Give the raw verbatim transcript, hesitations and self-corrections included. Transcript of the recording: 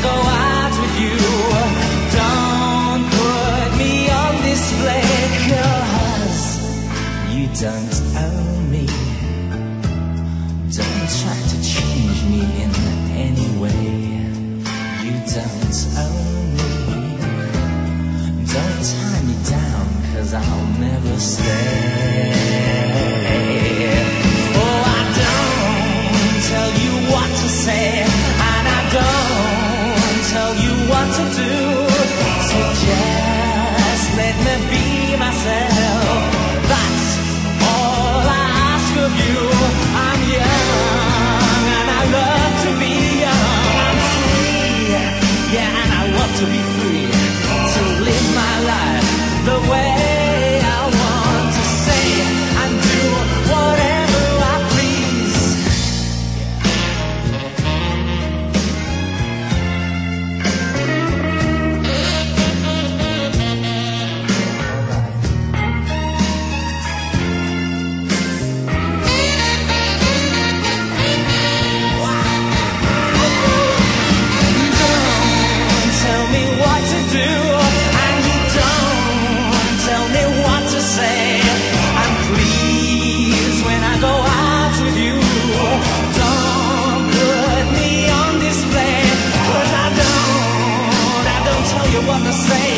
go out with you. Don't put me on display, 'cause you don't own me. Don't try to change me in any way. You don't own me. Don't tie me down, 'cause I'll never stay. Oh, I don't tell you what to say, and I don't tell you what to do. So just let me be myself. That's all I ask of you. I'm young and I love to be young. I'm free, yeah, and I want to be free. To live my life the way I want to say and do whatever I please. Don't tell me what to do, and you don't tell me what to say. And please, when I go out with you, don't put me on display, 'cause I don't, I don't tell you what to say.